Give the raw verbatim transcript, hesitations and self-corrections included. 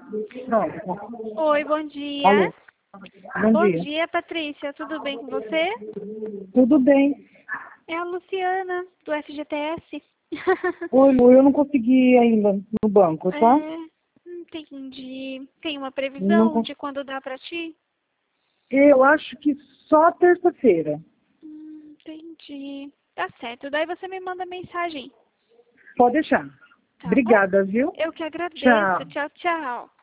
Pronto. Oi, bom dia. Alô. Bom, Bom dia. dia, Patrícia. Tudo bem com você? Tudo bem. É a Luciana, do F G T S. Oi, Lu, eu não consegui ir ainda no banco, tá? É, entendi. Tem uma Não previsão con- de quando dá pra ti? Eu acho que só terça-feira. Hum, entendi. Tá certo. Daí você me manda mensagem, Pode deixar. tá bom? Obrigada, viu? Eu que agradeço. Tchau. Tchau, tchau.